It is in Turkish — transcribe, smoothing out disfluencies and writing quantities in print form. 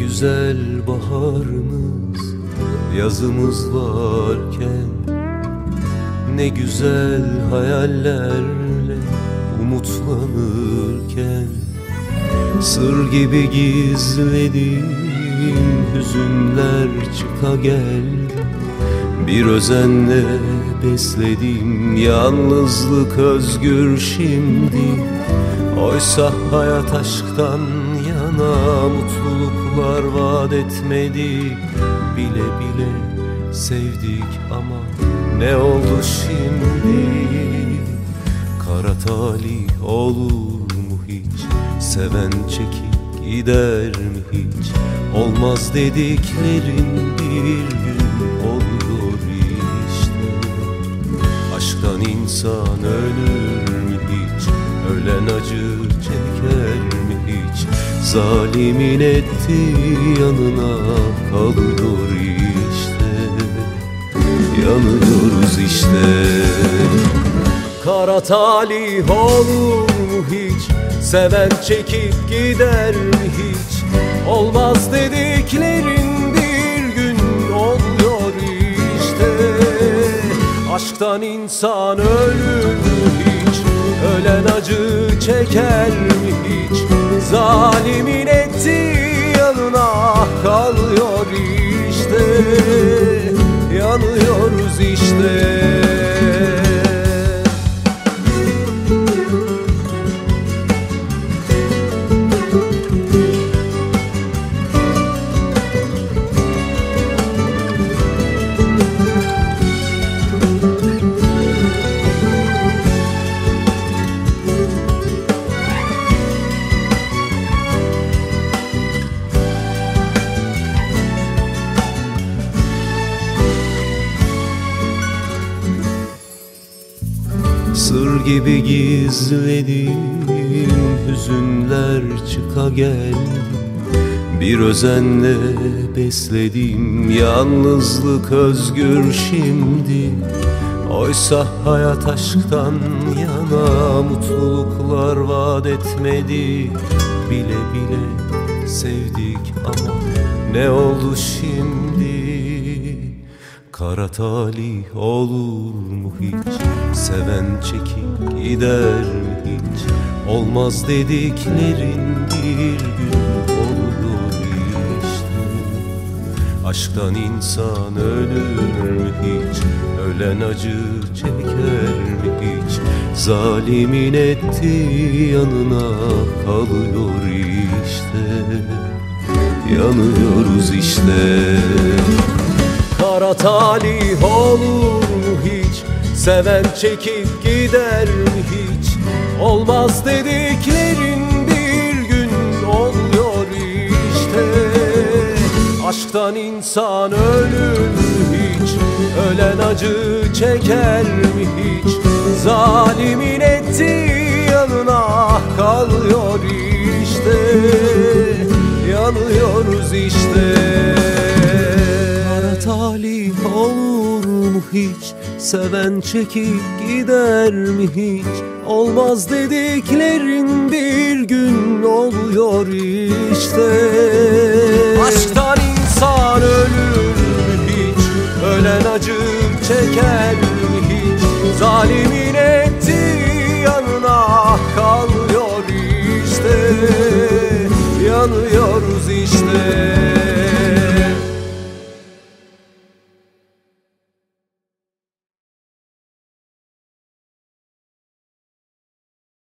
güzel baharımız, yazımız varken, ne güzel hayallerle umutlanırken, sır gibi gizlediğim hüzünler çıka geldi. Bir özenle beslediğim yalnızlık özgür şimdi. Oysa hayat aşktan yana mutluluklar vaat etmedi. Bile bile sevdik ama ne oldu şimdi? Kara talih olur mu hiç? Seven çekip gider mi hiç? Olmaz dediklerin bir gün oluyor işte. Aşktan insan ölür mü hiç? Ölen acı çeker mi hiç? Zalimin ettiği yanına kalıyor işte. Yanıyoruz işte. Kara talih olur mu hiç? Seven çekip gider mi hiç? Olmaz dediklerin bir gün oluyor işte. Aşktan insan ölür mü hiç? Ölen acı çeker mi hiç? Zalimin ettiği yanına kalıyor işte. Yanıyoruz işte. Sır gibi gizlediğim hüzünler çıka geldi. Bir özenle beslediğim yalnızlık özgür şimdi. Oysa hayat aşktan yana mutluluklar vaat etmedi. Bile bile sevdik ama ne oldu şimdi? Kara talih olur mu hiç? Seven çekip gider mi hiç? Olmaz dediklerin bir gün oluyor işte. Aşktan insan ölür mü hiç? Ölen acı çeker mi hiç? Zalimin ettiği yanına kalıyor işte. Yanıyoruz işte. Kara talih olur mu hiç? Seven çekip gider mi hiç? Olmaz dediklerin bir gün oluyor işte. Aşktan insan ölür mü hiç? Ölen acı çeker mi hiç? Zalimin ettiği yanına kalıyor işte. Yanıyoruz işte. Talih olur mu hiç? Seven çekip gider mi hiç? Olmaz dediklerin bir gün oluyor işte. Aşktan insan ölür mü hiç? Ölen acı çeker mi hiç? Zalimin ettiği yanına kalıyor işte. Yanıyoruz işte.